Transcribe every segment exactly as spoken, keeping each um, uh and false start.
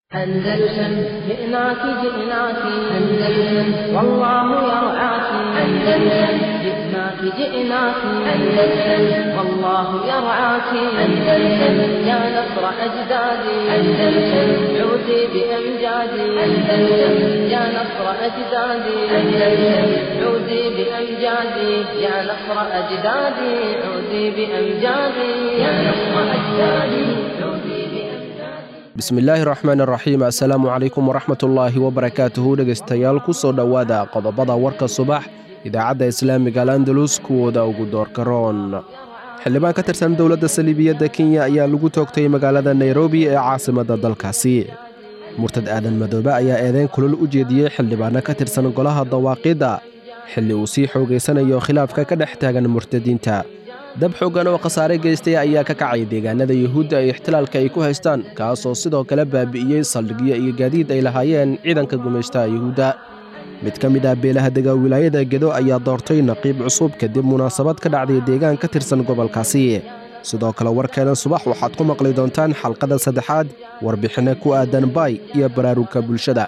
أندلسن جئناك جئناك أندلسن والله يرعاك أندلسن جئناك جئناك أندلسن والله يرعاك أندلسن يا نصر أجدادي أندلسن عودي بأمجادي أندلسن يا نصر أجدادي أندلسن عودي بأمجادي يا نصر أجدادي عودي بأمجادي يا نصر أجدادي عودي bismillaahi raxmaan raxiim assalaamu calaykum waraxmatullaahi wabarakaatuhu dhegaystayaal ku soo dhowaada qodobada warka subax idaacadda islaamiga al-andalus kuwooda ugu doorka roon xildhibaan ka tirsan dowladda saliibiyadda kenya ayaa lagu toogtay magaalada nairobi ee caasimadda dalkaasi murtad aadan madoobe ayaa eedeyn kulul u jeediyey xildhibaano ka tirsan golaha dawaaqidda xilli uu sii xoogaysanayo khilaafka ka dhex taagan murtadiinta dab xooggan oo khasaare geystay ayaa ka kacay deegaanada yuhuudda ee ixtilaalka ay ku haystaan kaasoo sidoo kale baabi'iyey saldhigyo iyo gaadiid ay lahaayeen ciidanka gumaystaha yuhuudda mid ka mid ah beelaha dega wilaayada gedo ayaa doortay naqiib cusub kadib munaasabad ka dhacday deegaan ka tirsan gobolkaasi sidoo kale warkeena subax waxaad ku maqli doontaan xalqada saddexaad warbixinno ku aadan baay iyo baraarugka bulshada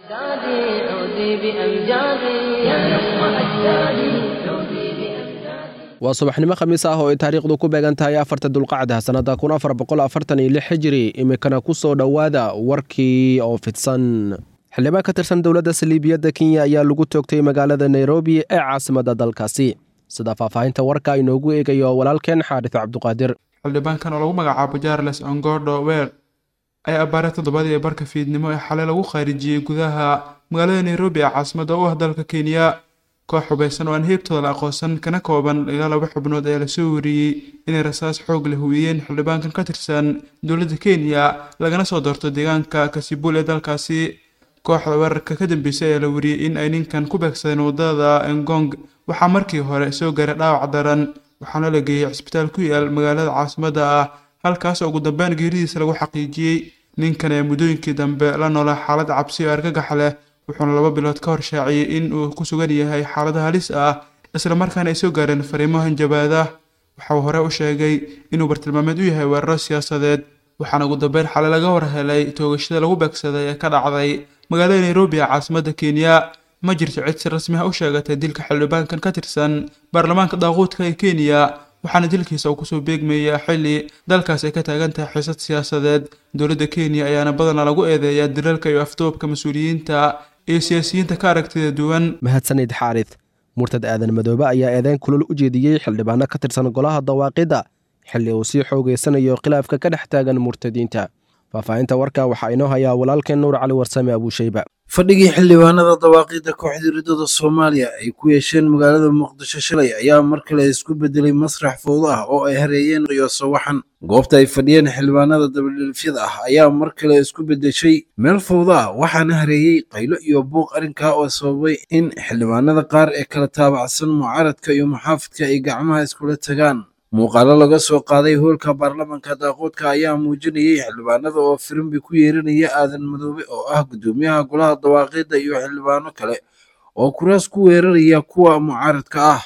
waa subaxnimo khamiis ah oo ay taariikhdu ku beegan tahay afarta dulqacda sannadda kun afar boqol afartan iyo lix hijiri iminkana ku soo dhowaada warkii oo fidsan xildhibaan ka tirsan dowladda saliibiyadda kenya ayaa lagu toogtay magaalada nairobi ee caasimadda dalkaasi sida faahfaahinta warka inoogu eegayo walaalkeen xaadis cabduqaadir xildhibaankan oo lagu magacaabo charles ongodo weer ayaa abbaaray toddobadii ee barka fiidnimo ee xalay lagu khaarijiyey gudaha magaalada nairobi ee caasimadda u ah dalka kenya koox hubaysan oo aan heebtooda la aqoonsan kana kooban ilaa laba xubnood ayaa lasoo wariyey inay rasaas xoog la hubiyeen xildhibaankan ka tirsan dowladda kenya lagana soo doorto deegaanka kasibul ee dalkaasi kooxda weerarka ka dambeysay ayaa la wariyey in ay ninkan ku beegsadeen wadada engong waxaa markii hore soo gaaray dhaawac daran waxaana la geeyey cisbitaal ku yaal magaalada caasimadda ah halkaas oo ugu dambeyn geeridiisa lagu xaqiijiyey ninkan ee muddooyinkii dambe la noolaa xaalad cabsi oo argagax leh wuxuuna laba bilood ka hor shaaciyey in uu ku sugan yahay xaalada halis ah isla markaana ay soo gaareen fariimo hanjabaada waxa uu hore u sheegay inuu bartilmaameed u yahay weeraro siyaasadeed waxaana ugu dambeyn xalay laga warhelay toogashada lagu beegsaday ee ka dhacday magaalada nairobi ee caasimadda kenya ma jirto cid si rasmi ah u sheegatay dilka xildhibaankan ka tirsan baarlamaanka daaquudka ee kenya waxaana dilkiisa uu kusoo beegmayaa xilli dalkaas ay ka taagan tahay xiisad siyaasadeed dowladda kenya ayaana badanaa lagu eedeeyaa dilalka iyo afduubka mas-uuliyiinta iyo siyaasiyiinta ka aragtida duwan mahadsanid xaarif murtad aadan madoobe ayaa eedeyn kulul u jeediyey xildhibaano ka tirsan golaha dawaaqidda xilli uu sii xoogaysanayo khilaafka ka dhex taagan murtadiinta faahfaahinta warka waxaa inoo hayaa walaalkeen nuur cali warsame abuushayba fadhigii xildhibaanada dawaaqidda kooxda ridada soomaaliya ay ku yeesheen magaalada muqdisho shalay ayaa mar kale isku bedelay masrax fowdo ah oo ay hareeyeen qiyooso waxan goobta ay fadhiyeen xildhibaanada dabadhilifyada ah ayaa mar kale isku bedeshay meel fowdo ah waxaana hareeyey qaylo iyo buuq arrinkaa oo sababay in xildhibaanada qaar ee kala taabacsan mucaaradka iyo muxaafidka ay gacmaha iskula tagaan muuqaalo laga soo qaaday hoolka baarlamaanka daaquudka ayaa muujinayay xildhibaanada oo firimbi ku yeerinaya aadan madoobe oo ah guddoomiyaha golaha dawaaqidda iyo xildhibaano kale oo kuraas ku weeraraya kuwa mucaaradka ah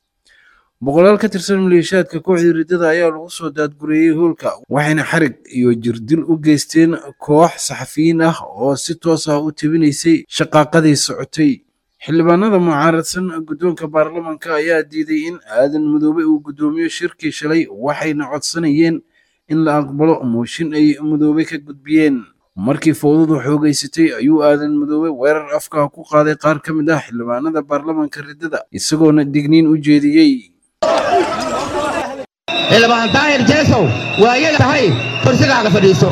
boqolaal ka tirsan maleeshiyaadka kooxda ridada ayaa lagu soo daadgureeyey hoolka waxayna xarig iyo jirdil u geysteen koox saxafiyiin ah oo si toos ah u tebinaysay shaqaaqadii socotay xildhibaanada mucaaradsan guddoonka baarlamaanka ayaa diiday in aadan madoobe uu guddoomiyo shirkii shalay waxayna codsanayeen in la aqbalo mooshin ay madoobe ka gudbiyeen markii fowdadu xoogaysatay ayuu aadan madoobe weerar afka ku qaaday qaar ka mid ah xildhibaanada baarlamaanka ridada isagoona digniin u jeediyey xildhibaan daahir jeesow waa iyada tahay kursigaaga fadhiiso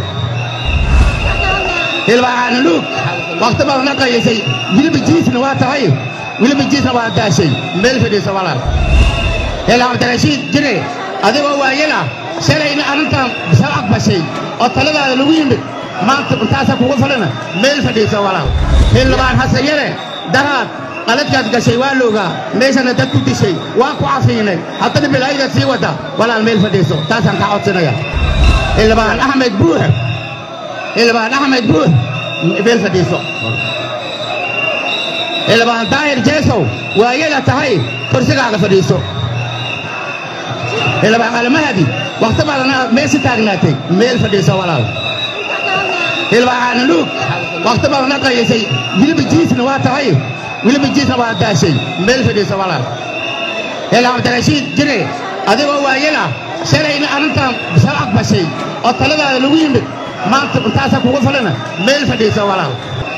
xildhibaan luug waqti badan la qayaysay wiliba jiisna waa tahay wiliba jiisna waa daashay meel fadhiiso walaal ilaa cabdirashiid jire adigoo waayana shalayna arrintan bisal aqbashay oo taladaada lagu yimid maanta intaasa kugu falana meel fadhiiso walaal xildhibaan hasayare daraad qaladkaad gashay waa loogaa meeshana dad ku dishay waan ku cafiinay haddana bilaayada sii wada walaal meel fadhiiso taasaan kaa codsanaya xildhibaan axmed buux xildhibaan axmed buux meel fadhiiso xildhibaan daahir jeesow waa iyada tahay kursigaaga fadhiiso xildhibaan almahadi waqti badan meesha taagnaatay meel fadhiiso walaal xildhibaan luug waqti baa la qaysay wiliba jiisna waa tahay wiliba jiisna waa daashay meel fadhiisa walaal ila abdarashiid jire adigoo waayela shalayna arintan sharci bashay oo taladaada lagu yimid maanta intaas kugu falana meel fadhiisa walaal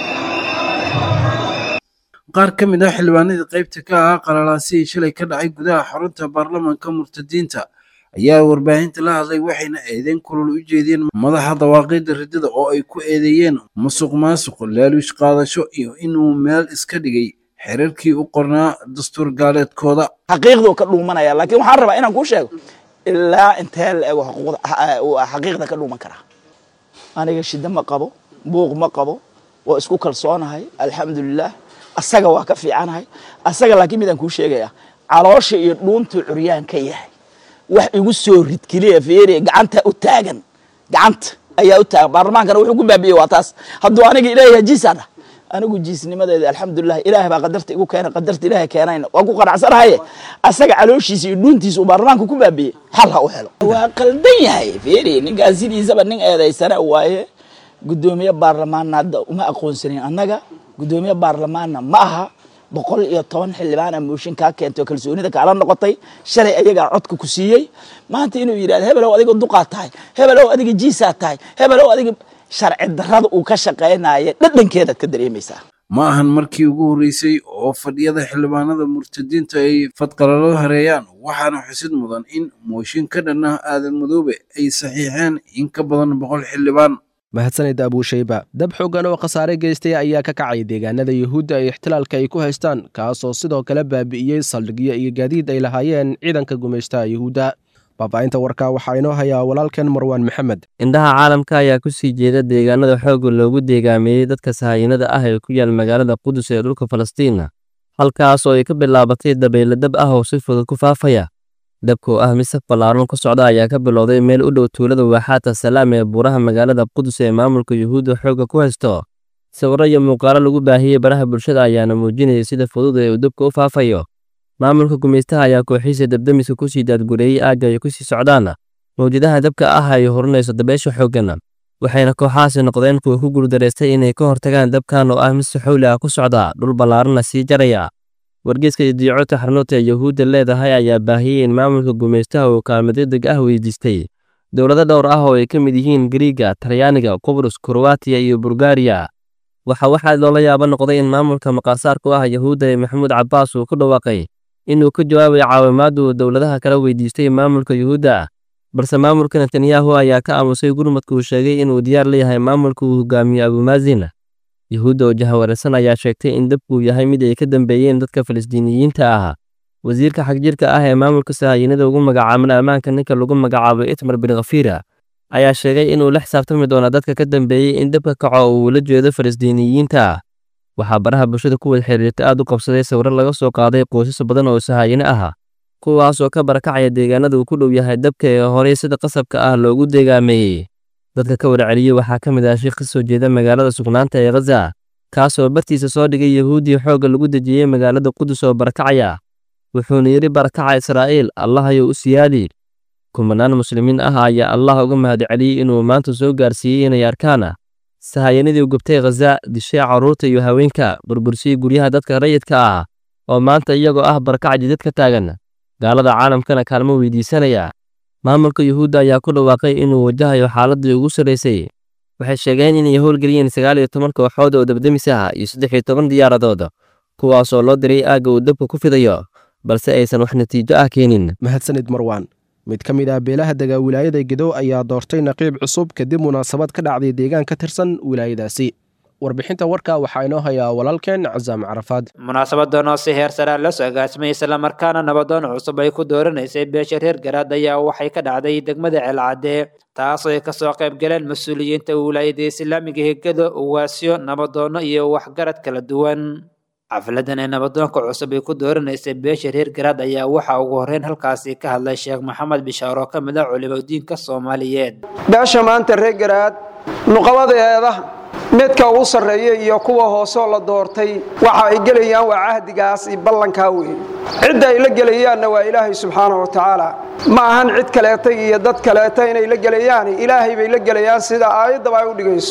qaar ka mid ah xildhibaanada qaybta ka ah qalalaasii shalay ka dhacay gudaha xarunta baarlamaanka murtadiinta ayaa warbaahinta la hadlay waxayna eedeyn kulul u jeediyeen madaxa dawaaqidda ridada oo ay ku eedeeyeen musuq maasuq laaluush qaadasho iyo inuu meel iska dhigay xeerarkii u qornaa dastuur gaaleedkooda xaqiiqdu ka dhuumanaya laakiin waxaan rabaa inaan kuu sheego ilaa intee la eego xaqiiqda ka dhuuman kara aniga shida ma qabo buuq ma qabo waa isku kalsoonahay alxamdulilah asaga waa ka fiicanahay asaga laakiin midaan kuu sheegaya caloosha iyo dhuuntu curyaan ka yahay wax igu soo rid kaliya fiiri gacanta u taagan gacanta ayaa u taagan baarlamaankana wuxuu ku baabiyay waa taas hadduu aniga ilaahay jiisana anigu jiisnimadeeda alxamdulilah ilaahay baa qadarta igu keenay qadarta ilaahay keenayna waan ku qanacsanahay asaga calooshiisa iyo dhuuntiisa uu baarlamaanka ku baabiyay hal ha u helo waa qaldan yahay fiiri ninkaas sidiisaba nin eedaysana waaye gudoomiye baarlamaanada uma aqoonsanin annaga gudoomiye baarlamaanna ma aha boqol iyo toban xildhibaan mooshin ka keento kalsoonida kala noqotay shalay ayaga codka ku siiyay maanta inuu yiraahdo hebelow adiga duqaa tahay hebelow adiga jiisa tahay hebelow adiga sharci darrada uu ka shaqeynaayo dhadhankeeda ka dareemaysaa ma ahan markii ugu horeysay oo fadhiyada xildhibaanada murtadiinta ay fadqalalo hareeyaan waxaana xusid mudan in mooshin ka dhan ah aadan madoobe ay saxiixeen in ka badan boqol xildhibaan mahadsanid abuushayba dab xoogan oo khasaare geystay ayaa ka kacay deegaanada yuhuudda ee ixtilaalka ay ku haystaan kaasoo sidoo kale baabi'iyey saldhigyo iyo gaadiid ay lahaayeen ciidanka gumaystaha yuhuudda baabaa'inta warkaa waxaa inoo hayaa walaalkan marwaan maxamed indhaha caalamka ayaa ku sii jeeda deegaanada xoogga loogu deegaameeyey dadka sahaayinada ah ee ku yaal magaalada qudus ee dhulka falastiina halkaas oo ay ka bilaabatay dabaylo dab ah oo si fudud ku faafaya dabkoo ah mid saf ballaaran ku socda ayaa ka bilowday meel u dhow tuulada waaxaata salaam ee buuraha magaalada qudus ee maamulka yuhuudda xoogga ku haysto sawirro iyo muuqaalo lagu baahiyey baraha bulshada ayaana muujinayay sida fudud ee uu dabka u faafayo maamulka gumaystaha ayaa kooxiisa dabdamiska ku sii daadgureeyey aagga ay ku sii socdaan mawjadaha dabka ah ay horinayso dabeesha xooggan waxayna kooxahaasi noqdeen kuwa ku guuldareystay inay ka hortagaan dabkan oo ah mid si xowli ah ku socda dhul ballaaranna sii jaraya wargeyska idiicota xarnuurta ee yuhuudda leedahay ayaa baahiyey in maamulka gumaystaha uu kaalmadyo deg ah weydiistay dowlado dhowr ah oo ay ka mid yihiin gariiga talyaaniga qubrus kroatiya iyo bulgaariya waxa waxaa loola yaaba noqday in maamulka maqaasaarku ah yuhuudda ee maxamuud cabbaas uu ku dhawaaqay inuu ka jawaabay caawimaaddu dowladaha kala weydiistay maamulka yuhuudda balse maamulka netanyahu ayaa ka aamusay gurmadka uu sheegay inuu diyaar leeyahay maamulka uu hogaamiyo abumaazin yuhuudda oo jahawareersan ayaa sheegtay in dabku yahay mid ay ka dambeeyeen dadka falastiiniyiinta ah wasiirka xagjirka ah ee maamulka sahaayinada ugu magacaaban ammaanka ninka lagu magacaabo itmar bin khafira ayaa sheegay inuu la xisaabtami doono dadka ka dambeeyey in dabka kaco uu la jeedo falastiiniyiinta waxaa baraha bulshada ku wada xiriirta aad u qabsaday sawirro laga soo qaaday qoysas badan oo sahaayine ah kuwaas oo ka barakacaya deegaanada uu ku dhow yahay dabka ee horey sida qasabka ah loogu deegaameeyey dadka ka warceliyey waxaa ka mid ah sheekh ka soo jeeda magaalada sugnaanta ee khaza kaasoo bartiisa soo dhigay yahuudii xoogga lagu dejiyey magaalada qudus oo barakacaya wuxuuna yidhi barakaca israa'iil allah ayuu u siyaadi kumanaan muslimiin ah ayaa allah uga mahadceliyey inuu maanta soo gaarsiiyey inay arkaan sahayanadii gubtay khaza dishay carruurta iyo haweenka burbursiyey guryaha dadka rayidka ah oo maanta iyagoo ah barakac jidad ka taagan gaalada caalamkana kaalmo weydiisanaya maamulka yuhuudda ayaa ku dhawaaqay inuu wajahayo xaaladii ugu sarraysay waxay sheegeen inay howlgeliyeen sagaal iyo toban kooxood oo dabdamis ah iyo saddex iyo toban diyaaradood kuwaasoo loo diray aagga uu dabka ku fidayo balse aysan wax natiijo ah keenin mahadsanid marwaan mid ka mid ah beelaha dega wilaayada gedo ayaa doortay naqiib cusub kadib munaasabad ka dhacday deegaan ka tirsan wilaayadaasi warbixinta warka waxaa inoo hayaa walaalkeen cazaam carafaad munaasabadan oo si heer sare la soo gaasmay isla markaana nabadoon cusub ay ku dooranaysay beesha reer garaad ayaa waxay ka dhacday degmada ceelcadde taasoo ay kasoo qayb galeen mas-uuliyiinta wilaayada islaamiga hegado uwaasyo nabadoono iyo waxgarad kala duwan xafladan ee nabadoonka cusub ay ku dooranaysay beesha reer garaad ayaa waxaa ugu horreyn halkaasi ka hadlay sheekh maxamed bishaar oo ka mid ah culimadiinka soomaaliyeed beesha maanta reer garaad nuqabadeeda midka ugu sarreeya iyo kuwa hoosoo la doortay waxa ay gelayaan waa cahdigaas iyo ballankaa weyn cidda ay la gelayaanna waa ilaahay subxaanahu wa tacaala ma ahan cid kaleeta iyo dad kaleeta inay la gelayaan ilaahay bay la gelayaan sida aayaddaba ay u dhigayso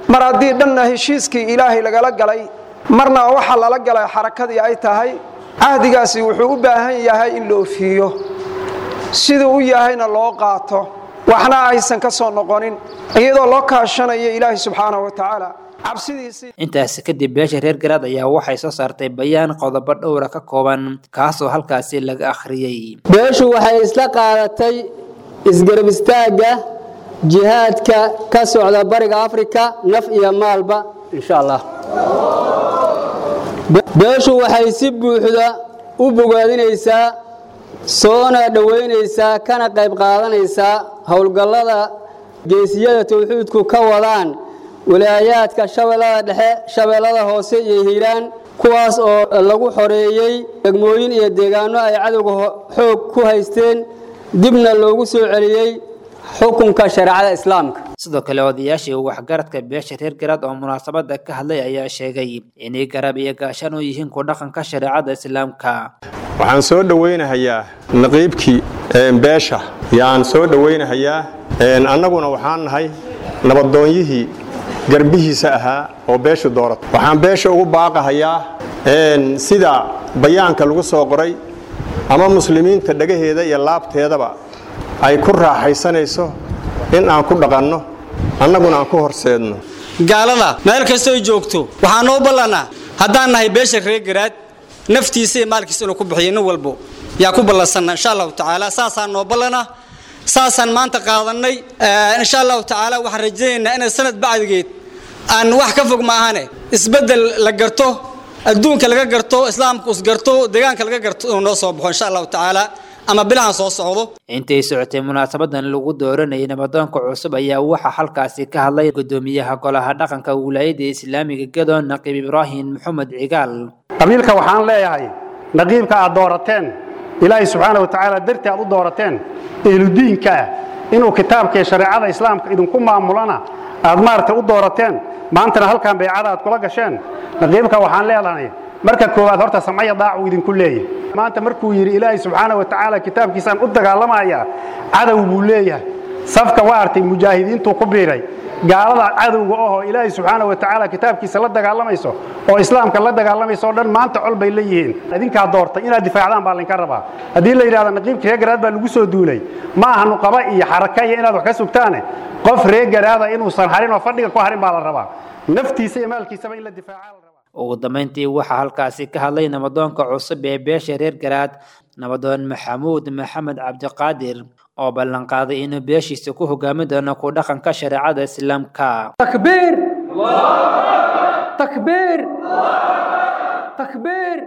mar haddii dhanna heshiiskii ilaahay lagala galay marna waxa lala galay xarakadii ay tahay cahdigaasi wuxuu u baahan yahay in la oofiyo siduu u yahayna loo qaato waxna aysan ka soo noqonin iyadoo loo kaashanayo ilaahay subxaanahu wa tacaala cabsidiisii intaas kadib beesha reer garaad ayaa waxay soo saartay bayaan qodobo dhowra ka kooban kaasoo halkaasi laga akhriyay beeshu waxay isla qaadatay isgarab istaagga jihaadka ka socda bariga Afrika naf iyo maalba insha Allah beeshu waxay si buuxda u bogaadinaysaa soona dhaweynaysaa kana qayb qaadanaysaa howlgallada geesiyada tawxiidku ka wadaan walaayaadka shabeellada dhexe shabeellada hoose iyo hiiraan kuwaas oo lagu xoreeyay degmooyin iyo deegaano ay cadowga xoog ku haysteen dibna loogu soo celiyay xukunka shariicada islaamka sidoo kale odayaashii waxgaradka beesha reer garaad oo munaasabada ka hadlay ayaa sheegay inay garab iyo gaashaan u yihiin ku dhaqanka shariicada islaamka waxaan soo dhaweynayaa naqiibkii beesha yaan soo dhaweynayaa annaguna waxaan nahay nabadoonyihii garbihiisa ahaa oo beeshu doorat waxaan beesha ugu baaqahayaa sida bayaanka lagu soo qoray ama muslimiinta dhagaheeda iyo laabteedaba ay ku raaxaysanayso in aan ku dhaqanno annaguna aan ku horseedno gaalada meel kasta ay joogto waxaan noo ballanaa haddaan nahay beesha reer garaad naftiisa iyo maalkiisa inuu ku bixiyo nin walbo yaa ku ballansanna insha allahu tacaala saasaan noo ballanaa saasaan maanta qaadanay insha allahu tacaala waxaan rajaynaynaa inay sanad bacdigeed aan wax ka fog maahane isbeddel la garto adduunka laga garto islaamku is garto deegaanka laga garto inuu noo soo baxo insha allahu tacaala ama bilahan soo socdo intay socotay munaasabadan lagu dooranayay nabadoonka cusub ayaa waxa halkaasi ka hadlay gudoomiyaha golaha dhaqanka wilaayada islaamiga Gedo Naqiib Ibraahim Maxamed Cigaal qabiilka waxaan leeyahay naqiibka aad doorateen ilaahay subxaanahu wa tacaala dartii aad u doorateen ehludiinka inuu kitaabka shariicada islaamka idinku maamulana aad maartay u doorateen maantana halkan baycada aad kula gasheen naqiibka waxaan leeyahay marka koowaad horta samaya daacu idinku leeyahay maanta markuu yiri ilaahay subxaanahu wa tacaala kitaabkiisaan u dagaalamaya cadow buu leeyahay safka waartay mujaahidiintu ku biiray gaalada cadowga oo ilaahay subxaanahu wa tacaala kitaabkiisa la dagaalamayso oo islaamka la dagaalamayso dhan maanta col bay leeyihiin idinka doortay inaad difaacdaan baa linka rabaa hadii la yiraahdo naqiibka reer garaad baa lagu soo duulay ma aha nuqaba iyo xaraka iyo inaad wax ka sugtaane qof reer garaada inuu san harin oo fadhiga ku harin baa la rabaa naftiisa iyo maalkiisa in la difaaco ugu dambeyntii waxaa halkaasi ka hadlay nabadoonka cusub ee beesha reer garaad nabadoon maxamuud maxamed cabdiqaadir oo ballan qaaday inuu beeshiisa ku hogaami doono ku dhaqanka shariicada islaamka takbiir takbiir takbiir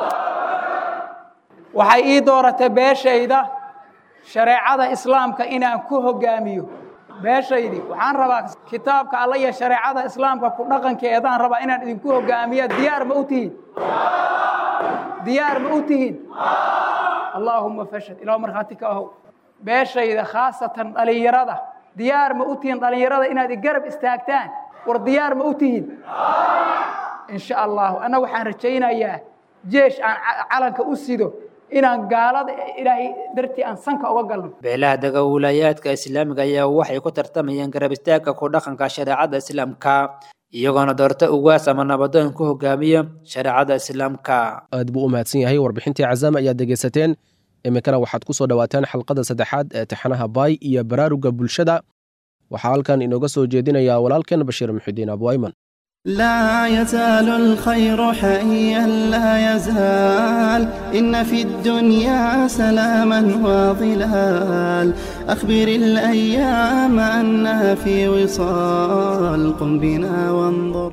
waxay ii dooratay beeshayda shariicada islaamka inaan ku hogaamiyo beeshaydi waxaan rabaa kitaabka alla iyo shariicada islaamka ku dhaqankeedaan rabaa inaan idinku hogaamiyo diyaar ma u tihiin diyaar ma u tihiin allahumma fashhad ilaa markhaati ka ahow beeshayda khaasatan dhalinyarada diyaar ma u tihiin dhalinyarada inaad i garab istaagtaan war diyaar ma u tihiin insha allahu ana waxaan rajaynayaa jeesh aan calanka u sido inaan gaalada ilaahay dartii aan sanka uga galno beelaha daga wilayaadka islaamiga ayaa waxay ku tartamayeen garab istaagga ku dhaqanka shariicada islaamka iyagoona doorta ugaas ama nabadoon ku hogaamiya shariicada islaamka aad buu u mahadsan yahay warbixintii cazaama ayaad dhegaysateen iminkana waxaad ku soo dhawaateen xalqada saddexaad ee taxanaha baay iyo baraaruga bulshada waxaa halkan inooga soo jeedinayaa walaalkeen bashiir muxidiin abwayman لا يزال الخير حيا لا يزال إن في الدنيا سلاما وظلال أخبر الأيام أنها في وصال قم بنا وانظر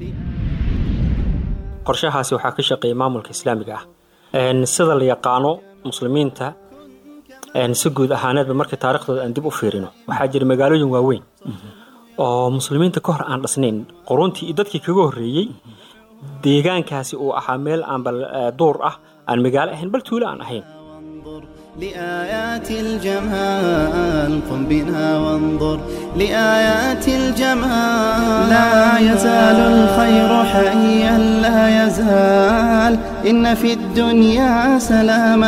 qorshahaasi waxaa ka shaqeeyay maamulka islaamiga ah sida la yaqaano muslimiinta si guud ahaaneedba markii taariikhdooda aan dib u fiirino waxaa jira magaalooyin waaweyn oo muslimiinta ka hor aan dhasnayn quruntii iyo dadkii kaga horreeyey deegaankaasi uu ahaa meel aan bal duur ah aan magaalo ahayn bal tuulo aan ahayn لآيات الجمال قم بنا وانظر لآيات الجمال لا يزال الخير حيا لا يزال إن في الدنيا سلاما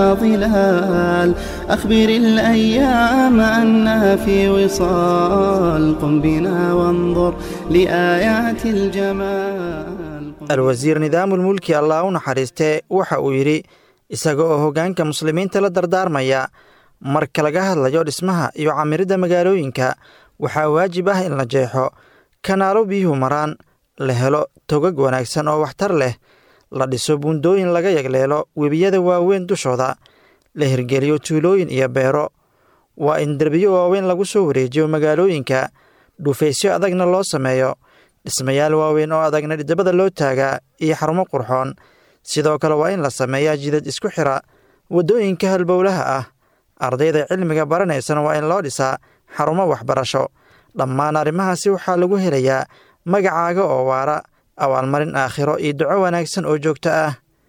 وظلال أخبر الأيام أنها في وصال قم بنا وانظر لآيات الجمال. الوزير نظام الملك الله نحرسته waxa uu yiri isaga oo hogaanka muslimiinta la dardaarmaya marka laga hadlayo dhismaha iyo camirida magaalooyinka waxaa waajib ah in la jeexo kanaalo biyuhu maraan la helo togag wanaagsan oo waxtar leh la dhiso buundooyin laga yagleelo webiyada waaweyn dushooda la hirgeliyo tuulooyin iyo beero waa in derbiyo waaweyn lagu soo wareejiyo magaalooyinka dhufaysyo adagna loo sameeyo dhismayaal waaweyn oo adagna dhidabada loo taagaa iyo xarumo qurxoon sidoo kale waa in la sameeyaa jidad isku xira waddooyinka halbowlaha ah ardayda cilmiga baranaysana waa in loo dhisaa xarumo waxbarasho dhammaan arrimahaasi waxaa lagu helayaa magacaaga oo waara abaalmarin aakhiro iyo duco wanaagsan oo joogto ah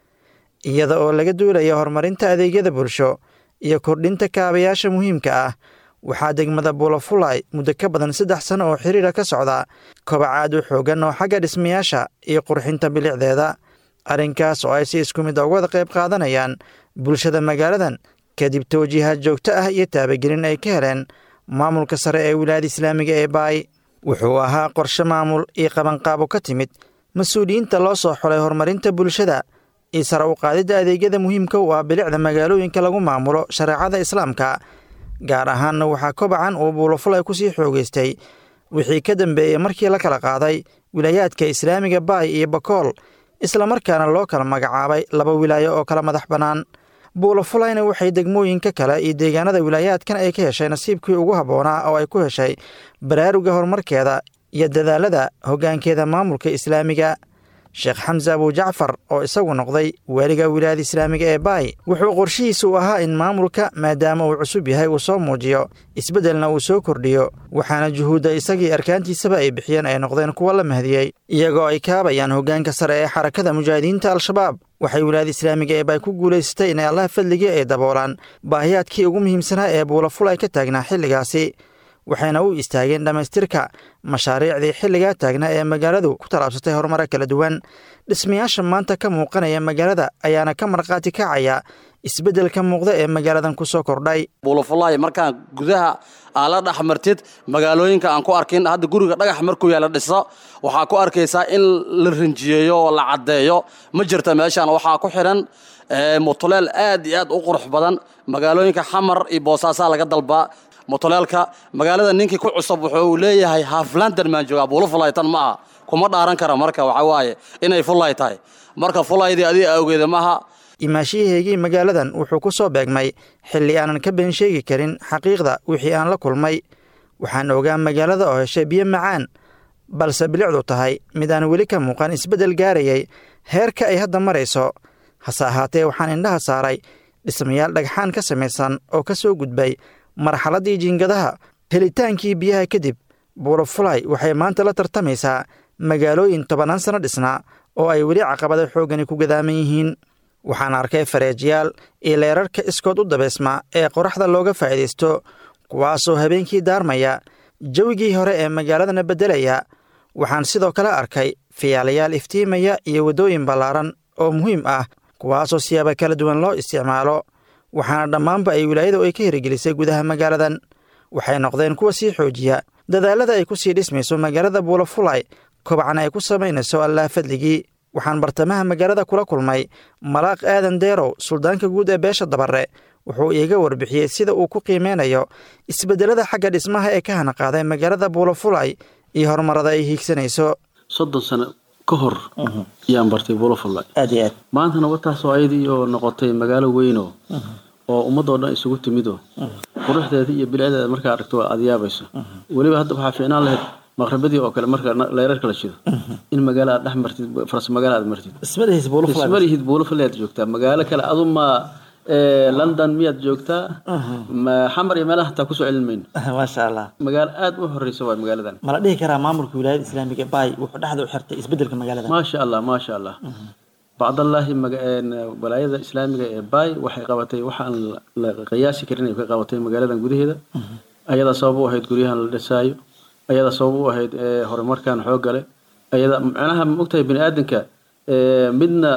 iyada oo laga duulaya horumarinta adeegyada bulsho iyo kordhinta kaabayaasha muhiimka ah waxaa degmada Buulafulay muddo ka badan saddex sano oo xiriir ka socda kobacaad u xoogan oo xagga dhismayaasha iyo qurxinta bilicdeeda arrinkaas oo ay si isku mid ah uga qayb qaadanayaan bulshada magaaladan kadib tawjiihaad joogto ah iyo taabagelin ay ka heleen maamulka sare ee wilaayada islaamiga ee Baay wuxuu ahaa qorshe maamul iyo qabanqaabo ka timid mas'uuliyiinta loo soo xulay horumarinta bulshada iyo sare u qaadida adeegyada muhiimka u ah bilicda magaalooyinka lagu maamulo shareecada islaamka gaar ahaanna waxaa kobacan uu Buulafulay ku sii xoogaystay wixii ka dambeeyay markii la kala qaaday wilaayaadka islaamiga Baay iyo Bakool isla markaana loo kala magacaabay laba wilaayo oo kala madax bannaan Buulafulayna waxay degmooyinka kale iyo deegaanada wilaayaadkan ay ka heshay nasiibkii ugu habboonaa oo ay ku heshay baraaruga horumarkeeda iyo dadaalada hoggaankeeda maamulka islaamiga Sheekh Xamza Abu Jacfar oo isagu noqday waaliga wilaayada islaamiga ee Baay wuxuu qorshihiisu ahaa in maamulka maadaama uu cusub yahay uu soo muujiyo isbedelna uu soo kordhiyo waxaana juhuudda isagii arkaantiisaba ay bixiyeen ay noqdeen kuwa la mahdiyey iyagoo ay kaabayaan hoggaanka sare ee xarakada mujaahidiinta al-shabaab waxay wilaayada islaamiga ee Baay ku guulaystay inay Allah fadligii ay daboolaan baahiyaadkii ugu muhiimsanaa ee Buulafulay ka taagnaa xilligaasi waxayna u istaageen dhamaystirka mashaariicdii xilligaa taagnaa ee magaaladu ku talaabsatay horumaro kala duwan dhismayaasha maanta ka muuqanaya magaalada ayaana ka marqaati kacaya isbeddelka muuqda ee magaaladan ku soo kordhay Buulafulay markaan gudaha aan la dhaxmartid magaalooyinka aan ku arkin hadda guriga dhagax markuu yaala dhiso waxaa ku arkaysaa in la rinjiyeeyo oo la caddeeyo ma jirta meeshaan waxaa ku xiran mutuleel aad iyo aad u qurux badan magaalooyinka Xamar iyo Boosaaso laga dalbaa mutulaalka magaalada ninkii ku cusub wuxuu leeyahay half London ma jooga Buulafulay tan ma kuma dhaaran kara marka waxa waaye inay fulay tahay marka fulaydii adii awgeeda maaha imaashiyeegii magaaladan wuxuu ku soo beegmay xilli aanan ka been sheegi karin xaqiiqda wixii aan la kulmay waxaan ogaa magaalada oo heshay biyo macaan balse bilicdu tahay mid aan weli ka muuqan isbeddel gaarayay heerka ay hadda marayso hase ahaatee waxaan indhaha saaray dhismayaal dhagxaan ka samaysan oo ka soo gudbay marxaladii jiingadaha helitaankii biyaha kadib Buulafulay waxay maanta la tartamaysaa magaalooyin tobanaan sano dhisnaa oo ay weli caqabado xoogani ku gadaaman yihiin waxaan arkay fareejiyaal iyo leerarka iskood u dabeysma ee qoraxda looga faa'iidaysto kuwaasoo habeenkii daarmaya jawigii hore ee magaaladana beddelaya waxaan sidoo kale arkay fiyaalayaal iftiimaya iyo waddooyin ballaaran oo muhiim ah kuwaasoo siyaabo kala duwan loo isticmaalo waxaana dhammaanba ay wilaayadu ay ka hirgelisay gudaha magaaladan waxay noqdeen kuwa sii xoojiya dadaalada ay ku sii dhismayso magaalada Buulafulay kobcana ay ku samaynayso Allah fadligii waxaan bartamaha magaalada kula kulmay malaaq aadan deerow suldaanka guud ee beesha Dabare wuxuu iiga warbixiyey sida uu ku qiimeynayo isbedelada xagga dhismaha ee ka hana qaaday magaalada Buulafulay iyo horumarada ay hiigsanayso soddon sano ka hor yaan bartay Buulafulay aad iyo aad maantana wataasoo ayadii oo noqotay magaalo weyn oo ummadoo dhan isugu timido quruxdeeda iyo bilicdeeda markaa aragto aad yaabayso waliba hadda waxaa fiicnaan lahayd maqribadii oo kale marka leerarka la shido in magaalo aad dhex martid faras magaalo aad martid ismadihiis Buulafulay ismadihiis Buulafulay aad joogtaa magaalo kale aduma London miyaad joogtaa xamar iyo meelaha taa ku soo celin mayno ma sha Allah magaalo aad u horeyso waa magaaladan ma la dhihi karaa maamulka wilaayada islaamiga Baay wuxuu dhaxda u xirtay isbedelka magaalada ma sha Allah ma sha Allah بعض الله مجان ولاية الإسلامية باي وحي قوتي وحن قياسي كريني في قوتي مجالدا جودي هذا أيضا صابوا هيد جوريها للسايو أيضا صابوا هيد هرمار كان حوجله أيضا معناها مكتب بني آدم ك مدنا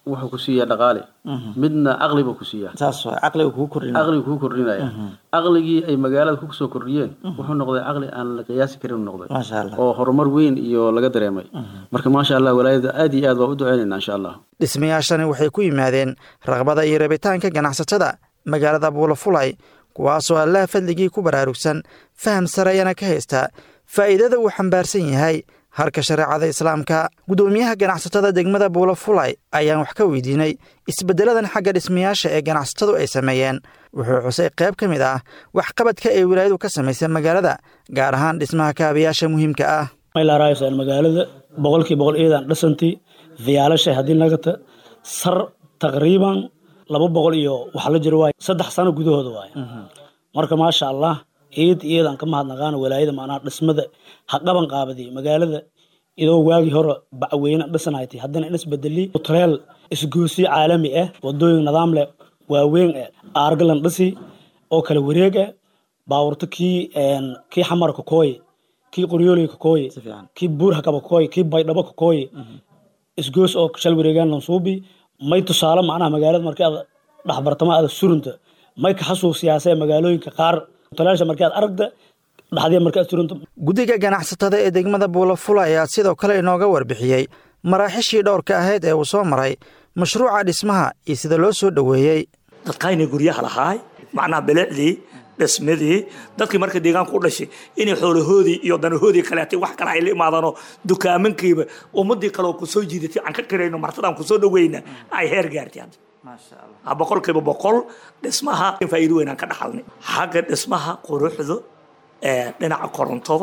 wuxuu ku siiyaa dhaqaale midna caqli buu ku siiyaa saas waa caqliga kugu kordhinaya caqliga kugu kordhinaya caqligii ay magaalada ku soo kordhiyeen wuxuu noqday caqli aan la qiyaasi karin noqday maasha Allah oo horumar weyn iyo laga dareemay marka maasha Allah walaayada aad iyo aad waa u duceynaynaa insha Allah dhismayaashani waxay ku yimaadeen raqbada iyo rabitaanka ganacsatada magaalada Buulafulay kuwaasoo Allah fadligii ku baraarugsan faham sarayana ka haysta faa'iidada uu xambaarsan yahay harka shareecada islaamka gudoomiyaha ganacsatada degmada Buulafulay ayaan wax ka weydiinay isbedeladan xagga dhismayaasha ee ganacsatadu ay sameeyeen wuxuu xusay qayb ka mid ah wax qabadka ay wilaayadu ka sameysay magaalada gaar ahaan dhismaha kaabiyaasha muhiimka ah mayla raaysan magaalada boqolkiiba boqol eedan dhisantii fiyaalasha hadii nagata sar taqriiban laba boqol iyo wax la jiro waay saddex sano gudahooda waay marka maasha Allah eed eedan ka mahadnaqaan walaayada maana dhismada ha qaban qaabadi magaalada idoo waagi hore bacweyna dhisanaaytay haddana in isbedeli hotel isgoosi caalami ah wadooyin nidaam leh waaweyn aargalan dhisi oo kala wareeg ah baawurta kii een kii xamarka kooy kii qoryooleyka kooy kii buurha kaba kooy kii baydhabo kooy isgoos oo shal wareegan lan suubi may tusaale macnaha magaalada markay dhaxbartama aad surunta may ka xasuusiyaasay magaalooyinka qaar talaasha markay aragda dhaxdiya markay surunta gudiga ganacsatada ee degmada Buulafulay ayaa sidoo kale inooga warbixiyay maraaxishii dhowrka ahayd ee uu soo maray mashruuca dhismaha iyo sida loo soo dhaweeyay dadkayna guryaha lahaay macnaha bilicdii dhismadii dadkii markay deegaanka u dhashay inay xoolahoodii iyo danahoodii kaleetay wax kale ay la imaadano dukaamankiiba ummadii kale oo ku soo jiidatay aan ka kirayno martadan ku soo dhaweyna ay heer gaartay maasha Allah boqolkiiba boqol dhismaha faa'iido weyn aan ka dhaxalnay xagga dhismaha quruxda ee dhinaca korontada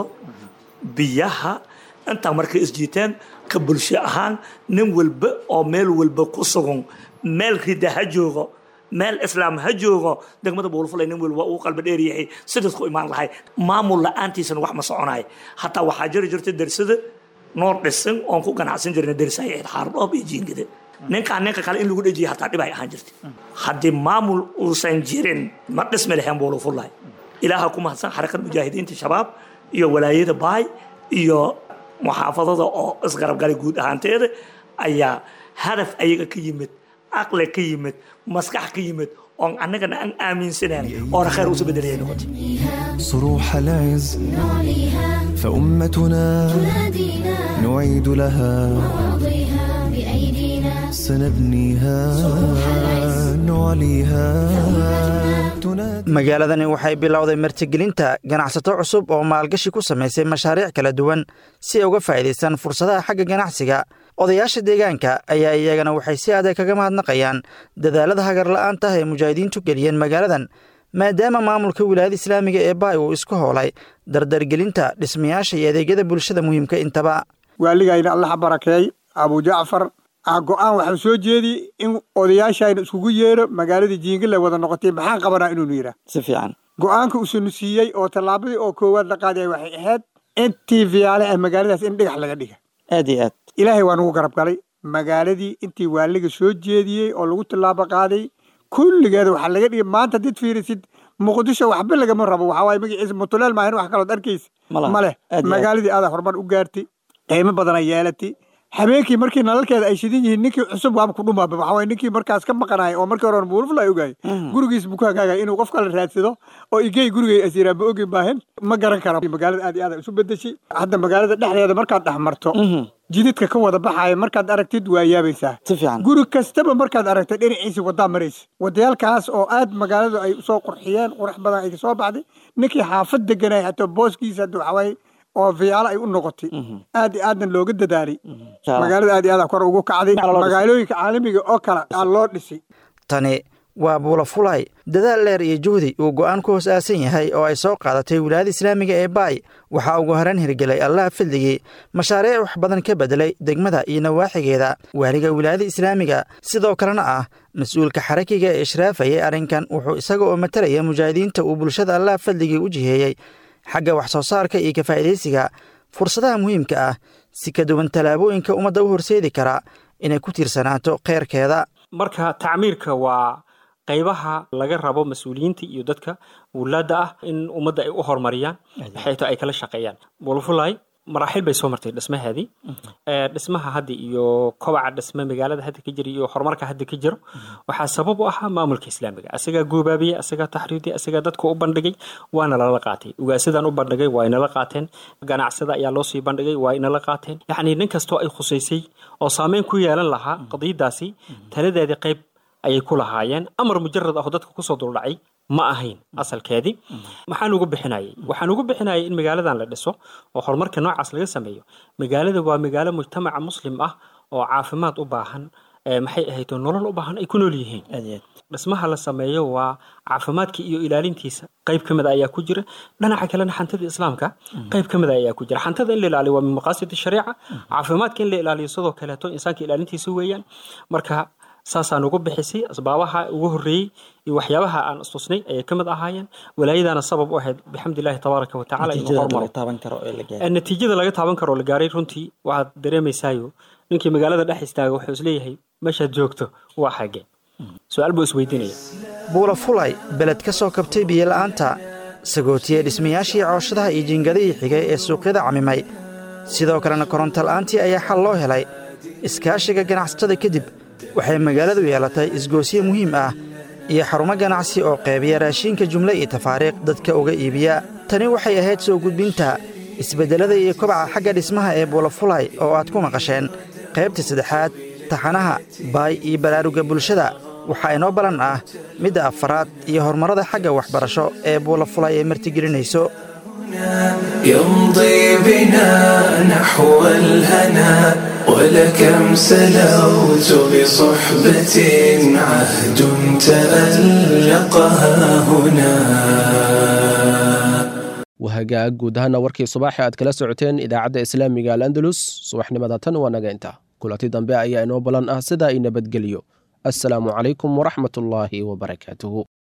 biyaha inta markay isjiiteen ka bulsho ahaan nin walba oo meel walba ku sugan meel rida ha joogo meel islaam ha joogo degmada Buulafulay nin walba uu qalbi dheer yahay sidoo ku imaan lahay maamul la'aantiisana wax ma soconaay hatta waxa jiri jirtay darsada noor dhisan oo ku ganacsan jirnay darsay xardoob iyo jiingada ninka ninka kale in lagu dhajiyo hatta dhibay ahaan jirtay hadii maamul uu san jirin ma dhisme lahayn Buulafulay ilaaha ku mahadsan xarakad mujaahidiinta shabaab iyo walaayada baay iyo muxaafadada oo isgarab galay guud ahaanteeda ayaa hadaf ayaga ka yimid aqli ka yimid maskax ka yimid oo annagana aan aaminsanaan oo khayr u soo bedelay noqotay صروح العز فأمتنا نعيد لها سنبنيها نعليها magaaladani waxay bilowday martigelinta ganacsato cusub oo maalgashi ku sameysay mashaariic kala duwan si ay uga faa'iideystaan fursadaha xagga ganacsiga odayaasha deegaanka ayaa iyagana waxay si adag kaga mahadnaqayaan dadaalada hagar la'aanta ah ee mujaahidiintu geliyeen magaaladan maadaama maamulka wilaayada islaamiga ee baay uu isku hoolay dardargelinta dhismayaasha iyo adeegyada bulshada muhiimka intaba waaligayna Allah barakeey Abu Jaafar go'aan waxaan soo jeedi in odayaashayna isugu yeero magaalada Jiingil la wada noqotay maxaan qabanaa inuu yira si fiican go'aanka uu soo siiyay oo talaabadii oo koowaad la qaaday waxay ahayd in T V yaale ee magaaladaas in dhigax laga dhiga aad iyo aad ilaahay waan ugu garab galay magaaladii intii waaliga soo jeediyay oo lagu talaabo qaaday kulligeeda waxa laga dhigay maanta did fiirisid muqdisho waxba laga ma rabo waxa way magaciisa mutuleel ma ahayn wax kale oo darkiis male magaaladii aad hormar u gaartay qiimo badan ay yeelatay habeenkii markii nalalkeeda ay shidin yihiin ninkii cusub waaba ku dhumaaba waxa way ninkii markaas ka maqanaay oo markii hore Buulafulay ogaay gurigiis buu ka hagaagay inuu qof kale raadsado oo igay gurigay asiira ba ogi baahan ma garan karo magaalada aad iyo aad isu bedeshay hadda magaalada dhexdeeda markaad dhaxmarto jidadka ka wada baxay markaad aragtid waa yaabaysaa si fiican guri kastaba markaad aragtid dhinaciisa wada maraysa wadayalkaas oo aad magaalada ay soo qurxiyeen qurux badan ay soo baxday ninkii xaafad deganay hatta booskiisa waxa way oo fiyaala ay u noqotay aad iyo aadna looga dadaalay magaalada aad iyo aad kor ugu kacday magaalooyinka caalamiga oo kala aan loo dhisay tani waa Buulafulay dadaal dheer iyo juhdi uu go'aan ku hoosaasan yahay oo ay soo qaadatay wilaayada islaamiga ee baay waxa ugu horan hirgelay Allah fadligii mashaariic wax badan ka bedelay degmada iyo nawaaxigeeda waaliga wilaayada islaamiga sidoo kalena ah mas'uulka xarakiga ee ishraafaya arrinkan wuxuu isaga oo matalaya mujaahidiinta uu bulshada Allah fadligii u jiheeyay xagga wax soo saarka iyo ka faa'iideysiga fursadaha muhiimka ah si ka duwan talaabooyinka ummadda u horseedi kara inay ku tiirsanaato khayrkeeda marka tacmiirka waa qaybaha laga rabo mas'uuliyiinta iyo dadka wulaada ah in ummadda ay u horumariyaan xayta ay kala shaqeeyaan Buulafulay maraaxil bay soo martay dhismaheedii dhismaha hadda iyo kobaca dhisme magaalada hadda ka jira iyo horumarka hadda ka jiro waxaa sabab u ahaa maamulka islaamiga asagaa goobaabiyey asagaa taxriidiyey asagaa dadka u bandhigay waana lala qaatay ugaasidan u bandhigay waa inala qaateen ganacsada ayaa loo sii bandhigay waa inala qaateen yacni nin kastoo ay khusaysay oo saameyn ku yeelan lahaa qadiyadaasi taladeedii qayb ayay ku lahaayeen amar mujarad ah oo dadka kusoo duldhacay ma ahayn asalkeedii maxaan ugu bixinayay waxaan ugu bixinayay in magaaladan la dhiso oo horumarka noocaas laga sameeyo magaalada waa magaalo mujtamaca muslim ah oo caafimaad u baahan maxay ahayd nolol u baahan ay ku nool yihiin dhismaha la sameeyo waa caafimaadka iyo ilaalintiisa qayb ka mid ayaa ku jira dhinaca kalena xantada islaamka qayb ka mid ayaa ku jira xantada in la ilaaliyo waa min maqaasid shariica caafimaadka in la ilaaliyo sidoo kaleeto insaanka ilaalintiisa weeyaan marka saasaan ugu bixisay asbaabaha ugu horreeyey iyo waxyaabaha aan istusnay ayay ka mid ahaayeen walaayadaana sabab u ahayd bixamdillaahi tabaaraka wa tacaala natiijada laga taaban karo oo la gaaray runtii waxaad dareemaysaayo ninkii magaalada dhex istaaga wuxuu isleeyahay meeshaad joogto waa xagge su-aal buu isweydiinaya buula fulay beled ka soo kabtay biyola'aanta sagootiyey dhismayaashii cooshadaha iyo jiingadihii xigay ee suuqyada camimay sidoo kalena koronto la'aantii ayaa xal loo helay iskaashiga ganacsatada kadib waxay magaaladu yeelatay isgoosyo muhiim ah iyo xarumo ganacsi oo qeybiya raashiinka jumle iyo tafaariiq dadka uga iibiya tani waxay ahayd soo gudbinta isbeddelada iyo kobaca xagga dhismaha ee buulafulay oo aad ku maqasheen qaybta saddexaad taxanaha baay iyo baraaruga bulshada waxaa inoo ballan ah midda afaraad iyo horumarrada xagga waxbarasho ee buulafulay ay martigelinayso يمضي بنا نحو الهنا ولكم سلوت بصحبة عهد تألقها هنا wahagaag guud ahaana warkii subaxi aad kala socoteen idaacadda islaamiga al-andalus subaxnimada tan waa naga inta kulanti dambe ayaa inoo balan ah sida ay nabadgeliyo assalaamu calaykum waraxmatullaahi wabarakaatuhu